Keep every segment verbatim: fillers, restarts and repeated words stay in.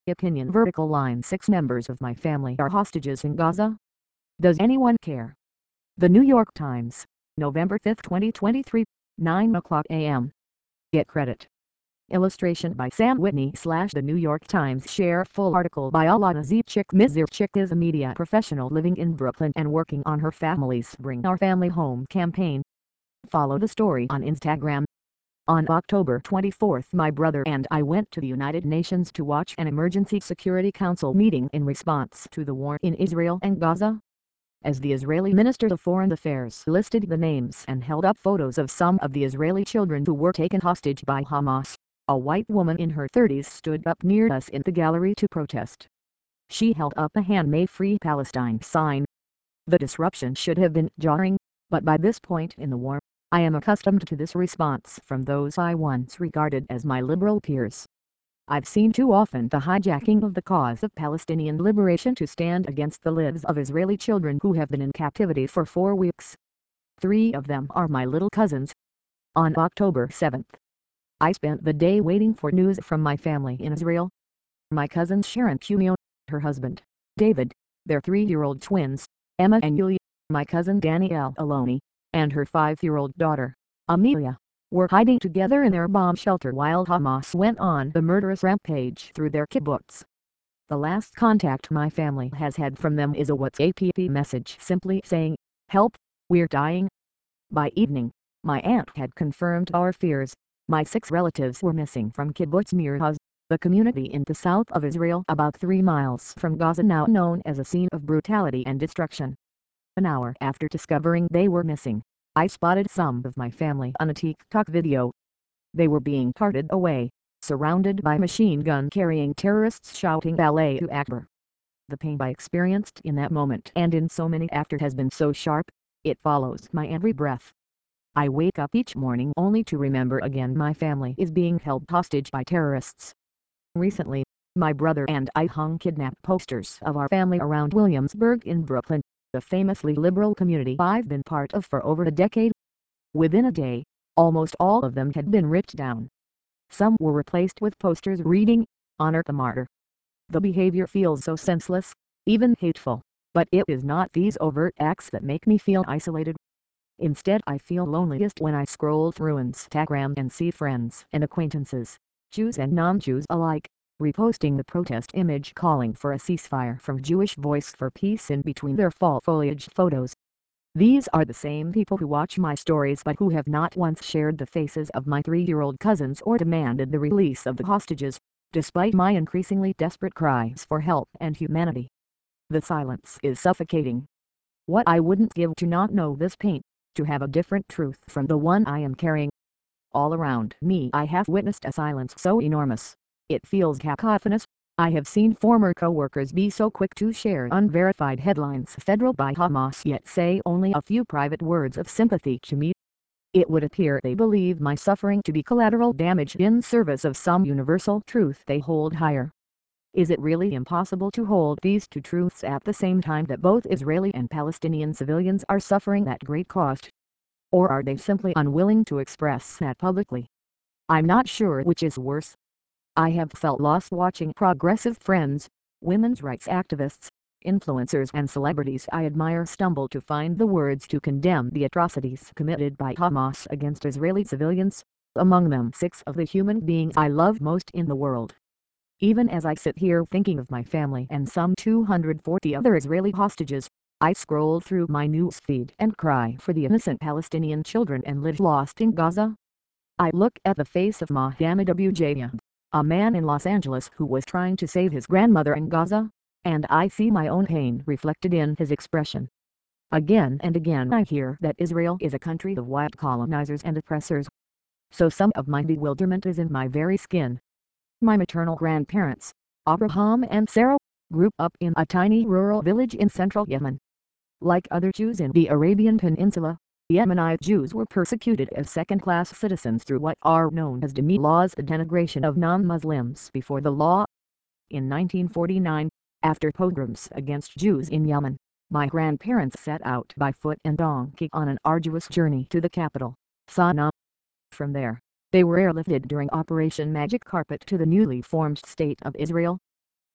Opinion vertical line six members of my family are hostages in Gaza. Does anyone care? The New York Times, November fifth twenty twenty-three, nine o'clock a m Get credit. Illustration by Sam Whitney slash The New York Times. Share full article by Alana Zipchik. Miz Zipchik is a media professional living in Brooklyn and working on her family's Bring Our Family Home campaign. Follow the story on Instagram. On October twenty-fourth, my brother and I went to the United Nations to watch an Emergency Security Council meeting in response to the war in Israel and Gaza. As the Israeli Minister of Foreign Affairs listed the names and held up photos of some of the Israeli children who were taken hostage by Hamas, a white woman in her thirties stood up near us in the gallery to protest. She held up a hand "May Free Palestine" sign. The disruption should have been jarring, but by this point in the war, I am accustomed to this response from those I once regarded as my liberal peers. I've seen too often the hijacking of the cause of Palestinian liberation to stand against the lives of Israeli children who have been in captivity for four weeks. Three of them are my little cousins. On October seventh, I spent the day waiting for news from my family in Israel. My cousins Sharon Cumio, her husband, David, their three-year-old twins, Emma and Yulia, my cousin Danielle Aloni, and her five-year-old daughter, Amelia, were hiding together in their bomb shelter while Hamas went on the murderous rampage through their kibbutz. The last contact my family has had from them is a WhatsApp message simply saying, "Help, we're dying." By evening, my aunt had confirmed our fears. My six relatives were missing from Kibbutz Nir Oz, the community in the south of Israel about three miles from Gaza, now known as a scene of brutality and destruction. An hour after discovering they were missing, I spotted some of my family on a TikTok video. They were being carted away, surrounded by machine gun-carrying terrorists shouting Allahu Akbar. The pain I experienced in that moment and in so many after has been so sharp, it follows my every breath. I wake up each morning only to remember again my family is being held hostage by terrorists. Recently, my brother and I hung kidnap posters of our family around Williamsburg in Brooklyn, the famously liberal community I've been part of for over a decade. Within a day, almost all of them had been ripped down. Some were replaced with posters reading, "Honor the Martyr." The behavior feels so senseless, even hateful, but it is not these overt acts that make me feel isolated. Instead, I feel loneliest when I scroll through Instagram and see friends and acquaintances, Jews and non-Jews alike, reposting the protest image calling for a ceasefire from Jewish Voice for Peace in between their fall foliage photos. These are the same people who watch my stories but who have not once shared the faces of my three-year-old cousins or demanded the release of the hostages, despite my increasingly desperate cries for help and humanity. The silence is suffocating. What I wouldn't give to not know this pain, to have a different truth from the one I am carrying. All around me I have witnessed a silence so enormous, it feels cacophonous. I have seen former co-workers be so quick to share unverified headlines fed by Hamas yet say only a few private words of sympathy to me. It would appear they believe my suffering to be collateral damage in service of some universal truth they hold higher. Is it really impossible to hold these two truths at the same time that both Israeli and Palestinian civilians are suffering at great cost? Or are they simply unwilling to express that publicly? I'm not sure which is worse. I have felt lost watching progressive friends, women's rights activists, influencers and celebrities I admire stumble to find the words to condemn the atrocities committed by Hamas against Israeli civilians, among them six of the human beings I love most in the world. Even as I sit here thinking of my family and some two hundred forty other Israeli hostages, I scroll through my newsfeed and cry for the innocent Palestinian children and lives lost in Gaza. I look at the face of Mohammed Abu Jayyad, a man in Los Angeles who was trying to save his grandmother in Gaza, and I see my own pain reflected in his expression. Again and again I hear that Israel is a country of white colonizers and oppressors. So some of my bewilderment is in my very skin. My maternal grandparents, Abraham and Sarah, grew up in a tiny rural village in central Yemen. Like other Jews in the Arabian Peninsula, Yemenite Jews were persecuted as second-class citizens through what are known as dhimmi laws, the denigration of non-Muslims before the law. In nineteen forty-nine, after pogroms against Jews in Yemen, my grandparents set out by foot and donkey on an arduous journey to the capital, Sana'a. From there, they were airlifted during Operation Magic Carpet to the newly formed State of Israel.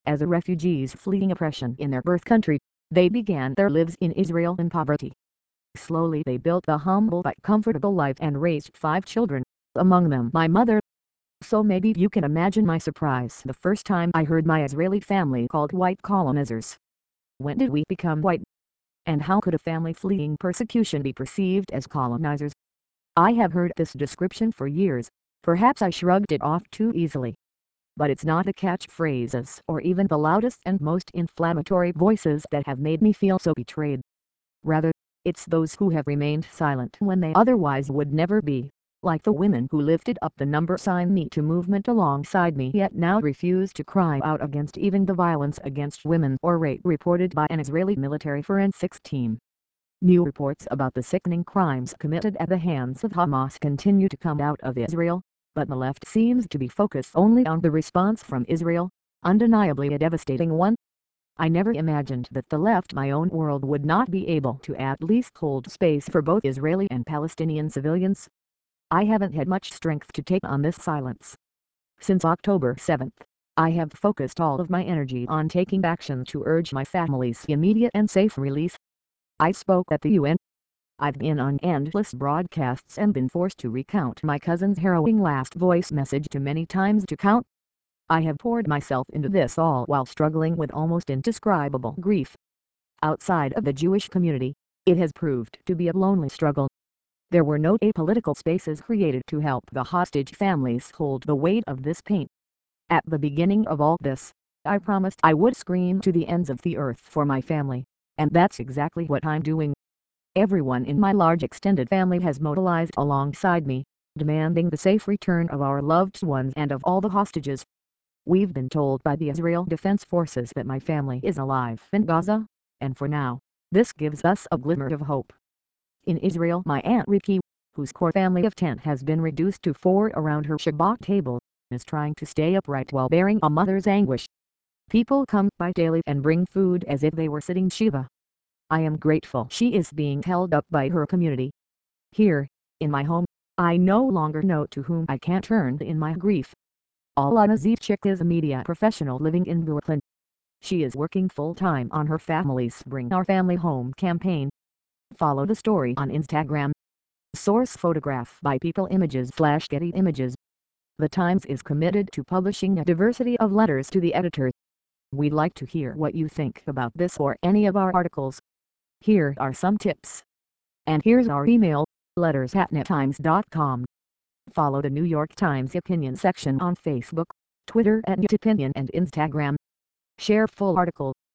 As a refugees fleeing oppression in their birth country, they began their lives in Israel in poverty. Slowly they built a humble but comfortable life and raised five children, among them my mother. So maybe you can imagine my surprise the first time I heard my Israeli family called white colonizers. When did we become white? And how could a family fleeing persecution be perceived as colonizers? I have heard this description for years, perhaps I shrugged it off too easily. But it's not the catchphrases or even the loudest and most inflammatory voices that have made me feel so betrayed. Rather, it's those who have remained silent when they otherwise would never be, like the women who lifted up the number sign Me Too movement alongside me yet now refuse to cry out against even the violence against women or rape reported by an Israeli military forensics team. New reports about the sickening crimes committed at the hands of Hamas continue to come out of Israel, but the left seems to be focused only on the response from Israel, undeniably a devastating one. I never imagined that the left, my own world, would not be able to at least hold space for both Israeli and Palestinian civilians. I haven't had much strength to take on this silence. Since October seventh, I have focused all of my energy on taking action to urge my family's immediate and safe release. I spoke at the U N. I've been on endless broadcasts and been forced to recount my cousin's harrowing last voice message too many times to count. I have poured myself into this all while struggling with almost indescribable grief. Outside of the Jewish community, it has proved to be a lonely struggle. There were no apolitical spaces created to help the hostage families hold the weight of this pain. At the beginning of all this, I promised I would scream to the ends of the earth for my family, and that's exactly what I'm doing. Everyone in my large extended family has mobilized alongside me, demanding the safe return of our loved ones and of all the hostages. We've been told by the Israel Defense Forces that my family is alive in Gaza, and for now, this gives us a glimmer of hope. In Israel, my Aunt Riki, whose core family of ten has been reduced to four around her Shabbat table, is trying to stay upright while bearing a mother's anguish. People come by daily and bring food as if they were sitting Shiva. I am grateful she is being held up by her community. Here, in my home, I no longer know to whom I can turn in my grief. Alana Zivchik is a media professional living in Brooklyn. She is working full-time on her family's Bring Our Family Home campaign. Follow the story on Instagram. Source photograph by People Images slash Getty Images. The Times is committed to publishing a diversity of letters to the editor. We'd like to hear what you think about this or any of our articles. Here are some tips. And here's our email, letters at net times dot com. Follow the New York Times opinion section on Facebook, Twitter at NewsOpinion and Instagram. Share full article